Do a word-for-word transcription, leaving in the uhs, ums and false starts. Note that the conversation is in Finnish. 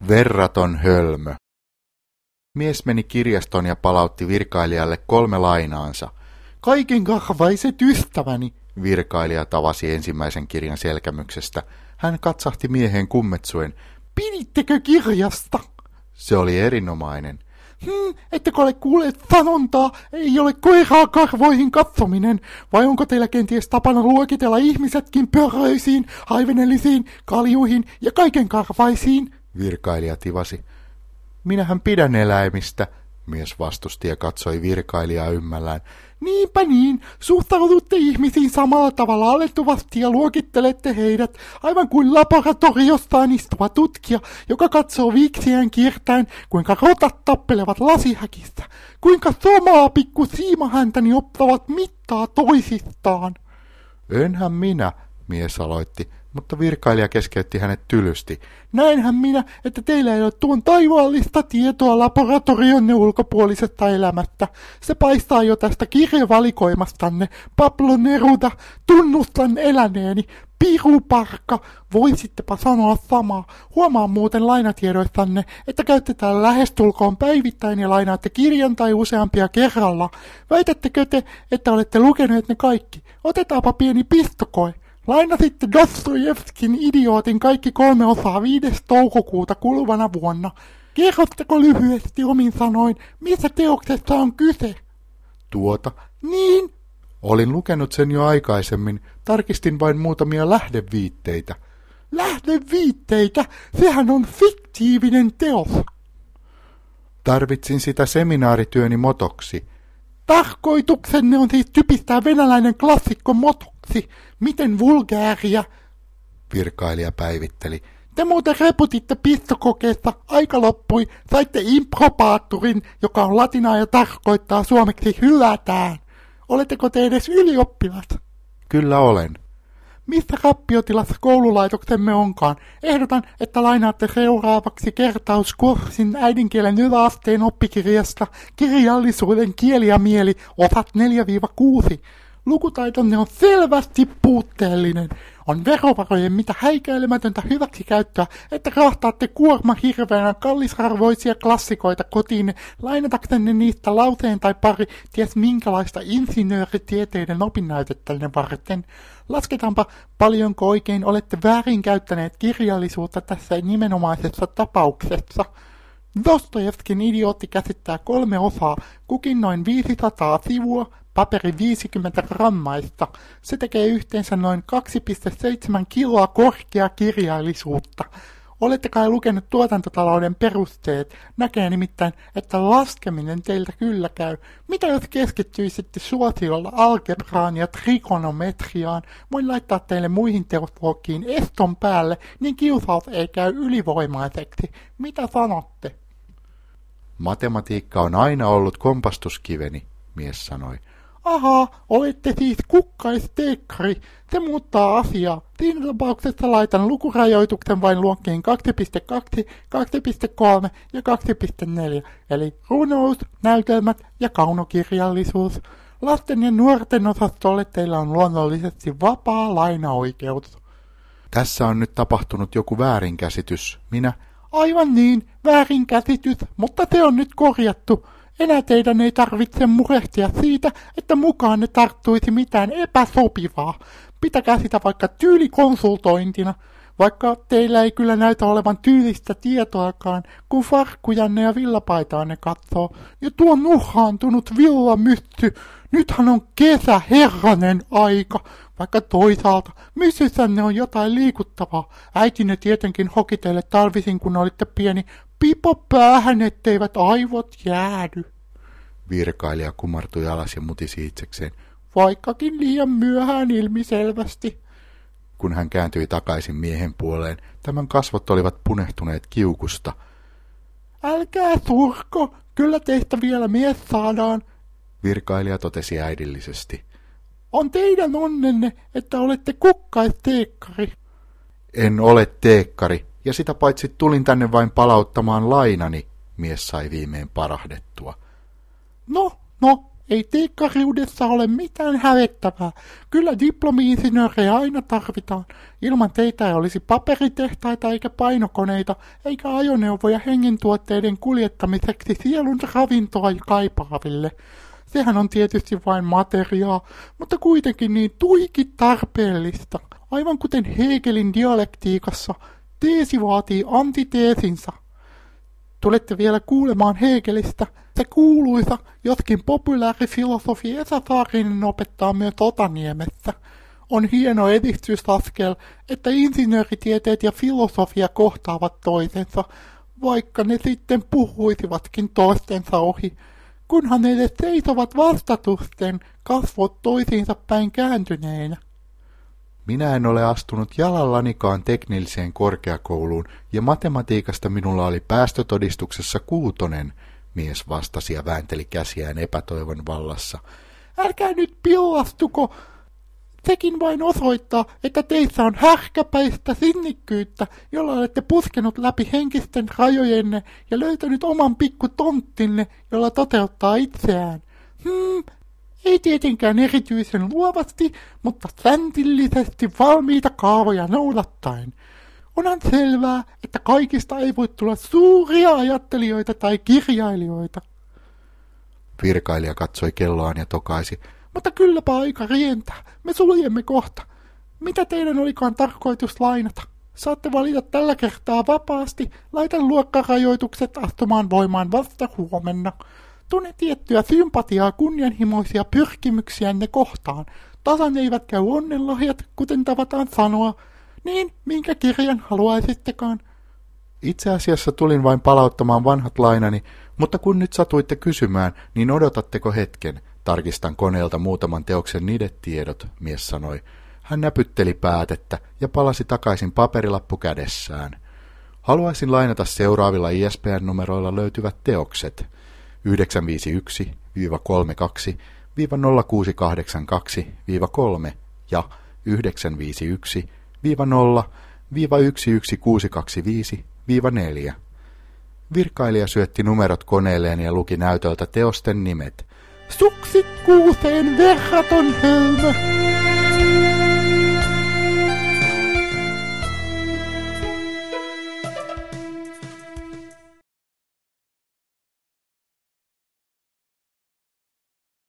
Verraton hölmö. Mies meni kirjastoon ja palautti virkailijalle kolme lainaansa. Kaiken kahvaiset ystäväni, virkailija tavasi ensimmäisen kirjan selkämyksestä. Hän katsahti mieheen kummetsuen. Pidittekö kirjasta? Se oli erinomainen. Hmm, ettekö ole kuulleet sanontaa, ei ole koiraa karvoihin katsominen, vai onko teillä kenties tapana luokitella ihmisetkin pörröisiin, haivenellisiin, kaljuihin ja kaiken karvaisiin? Virkailija tivasi. Minähän pidän eläimistä, mies vastusti ja katsoi virkailijaa ymmällään. Niinpä niin, suhtaudutte ihmisiin samalla tavalla alentuvasti ja luokittelette heidät, aivan kuin laboratoriostaan istuva tutkija, joka katsoo viiksiään kiertäen, kuinka rotat tappelevat lasihäkissä, kuinka somaa pikku siimahäntäni ottavat mittaa toisistaan. Enhän minä, mies aloitti, mutta virkailija keskeytti hänet tylysti. Näinhän minä, että teillä ei ole tuon taivaallista tietoa laboratorionne ulkopuolisesta elämästä. Se paistaa jo tästä kirjavalikoimastanne. Pablo Neruda, tunnustan eläneeni. Piruparkka, voisittepa sanoa samaa. Huomaan muuten lainatiedoissanne, että käytetään lähestulkoon päivittäin ja lainaatte kirjan tai useampia kerralla. Väitättekö te, että olette lukeneet ne kaikki? Otetaanpa pieni pistokoe. Lainasitte Dostojevskin Idiootin kaikki kolme osaa viides toukokuuta kuluvana vuonna. Kerrotteko lyhyesti omin sanoin, missä teoksessa on kyse? Tuota, niin. Olin lukenut sen jo aikaisemmin, tarkistin vain muutamia lähdeviitteitä. Lähdeviitteitä? Sehän on fiktiivinen teos. Tarvitsin sitä seminaarityöni motoksi. Tarkoituksenne on siis typistää venäläinen klassikko motoksi. Miten vulgääriä, virkailija päivitteli. Te muuten reputitte pistokokeessa, aika loppui, saitte improbaatturin, joka on latinaa ja tarkoittaa suomeksi hylätään. Oletteko te edes ylioppilas? Kyllä olen. Missä rappiotilassa koululaitoksemme onkaan? Ehdotan, että lainaatte seuraavaksi kertauskurssin äidinkielen yläasteen oppikirjasta kirjallisuuden kieli ja mieli, osat neljä kuusi. Lukutaitonne on selvästi puutteellinen. On verovarojen mitä häikäilemätöntä hyväksikäyttöä, että rahtaatte kuorma hirveänä kallisarvoisia klassikoita kotiin, lainataksenne niistä lauseen tai pari ties minkälaista insinööritieteiden opinnäytettänne varten. Lasketaanpa, paljonko oikein olette väärinkäyttäneet kirjallisuutta tässä nimenomaisessa tapauksessa. Dostojevskin Idiootti käsittää kolme osaa, kukin noin viisisataa sivua, paperi viisikymmentä grammaista. Se tekee yhteensä noin kaksi pilkku seitsemän kiloa korkeaa kirjallisuutta. Olette kai lukenut tuotantotalouden perusteet. Näkee nimittäin, että laskeminen teiltä kyllä käy. Mitä jos keskittyisitte suosiolla algebraan ja trigonometriaan? Voin laittaa teille muihin teosluokkiin eston päälle, niin kiusaus ei käy ylivoimaiseksi. Mitä sanotte? Matematiikka on aina ollut kompastuskiveni, mies sanoi. Ahaa, olette siis kukkaisteekkari. Se muuttaa asiaa. Siinä tapauksessa laitan lukurajoituksen vain luokkiin kaksi pilkku kaksi, kaksi pilkku kolme ja kaksi pilkku neljä, eli runous, näytelmät ja kaunokirjallisuus. Lasten ja nuorten osastolle teillä on luonnollisesti vapaa lainaoikeus. Tässä on nyt tapahtunut joku väärinkäsitys. Minä? Aivan niin, väärinkäsitys, mutta se on nyt korjattu. Enää teidän ei tarvitse murehtia siitä, että mukaan ne tarttuisi mitään epäsopivaa. Pitäkää sitä vaikka tyylikonsultointina, vaikka teillä ei kyllä näytä olevan tyylistä tietoakaan, kun farkkujanne ja villapaitaanne katsoo. Ja tuo nuhaantunut villamyssy, nythän on kesä herranen aika, vaikka toisaalta myssysänne on jotain liikuttavaa. Äitinne tietenkin hoki teille talvisin, kun olitte pieni. Pipo päähän, etteivät aivot jäädy. Virkailija kumartui alas ja mutisi itsekseen. Vaikkakin liian myöhään ilmiselvästi. Kun hän kääntyi takaisin miehen puoleen, tämän kasvot olivat punehtuneet kiukusta. Älkää surko, kyllä teistä vielä mies saadaan, virkailija totesi äidillisesti. On teidän onnenne, että olette kukkaisteekkari. En ole teekkari. Ja sitä paitsi tulin tänne vain palauttamaan lainani, mies sai viimein parahdettua. No, no, Ei teekkariudessa ole mitään hävettävää. Kyllä diplomi-insinöörejä aina tarvitaan. Ilman teitä ei olisi paperitehtaita eikä painokoneita, eikä ajoneuvoja hengentuotteiden kuljettamiseksi sielun ravintoa kaipaaville. Sehän on tietysti vain materiaa, mutta kuitenkin niin tuiki tarpeellista. Aivan kuten Hegelin dialektiikassa, teesi vaatii antiteesinsa. Tulette vielä kuulemaan Hegelistä. Se kuuluisa, jotkin populaarifilosofi Esa Saarinen opettaa myös Otaniemessä. On hieno edistysaskel, että insinööritieteet ja filosofia kohtaavat toisensa, vaikka ne sitten puhuisivatkin toistensa ohi, kunhan ne edes seisovat vastatusten, kasvot toisiinsa päin kääntyneenä. Minä en ole astunut jalallanikaan teknilliseen korkeakouluun, ja matematiikasta minulla oli päästötodistuksessa kuutonen, mies vastasi ja väänteli käsiään epätoivon vallassa. Älkää nyt pillastuko! Sekin vain osoittaa, että teissä on härkäpäistä sinnikkyyttä, jolla olette puskenut läpi henkisten rajojenne ja löytänyt oman pikku tonttinne, jolla toteuttaa itseään. Hmm, ei tietenkään erityisen luovasti, mutta säntillisesti valmiita kaavoja noudattaen. Onhan selvää, että kaikista ei voi tulla suuria ajattelijoita tai kirjailijoita. Virkailija katsoi kelloaan ja tokaisi. Mutta kylläpä aika rientää. Me suljemme kohta. Mitä teidän olikaan tarkoitus lainata? Saatte valita tällä kertaa vapaasti. Laitan luokkarajoitukset astumaan voimaan vasta huomenna. Tunne tiettyä sympatiaa kunnianhimoisia pyrkimyksiänne kohtaan. Tasan eivät käy onnenlahjat, kuten tavataan sanoa. Niin, minkä kirjan haluaisittekaan? Itse asiassa tulin vain palauttamaan vanhat lainani, mutta kun nyt satuitte kysymään, niin odotatteko hetken? Tarkistan koneelta muutaman teoksen nidetiedot, mies sanoi. Hän näpytteli päätettä ja palasi takaisin paperilappu kädessään. Haluaisin lainata seuraavilla I S B N-numeroilla löytyvät teokset. yhdeksän viisi yksi kolmekymmentäkaksi nolla kuusi kahdeksankymmentäkaksi kolme ja yhdeksän viisi yksi nolla yksi yksi kuusi kaksi viisi neljä. Virkailija syötti numerot koneelleen ja luki näytöltä teosten nimet. Suksikkuuseen verraton hölmö!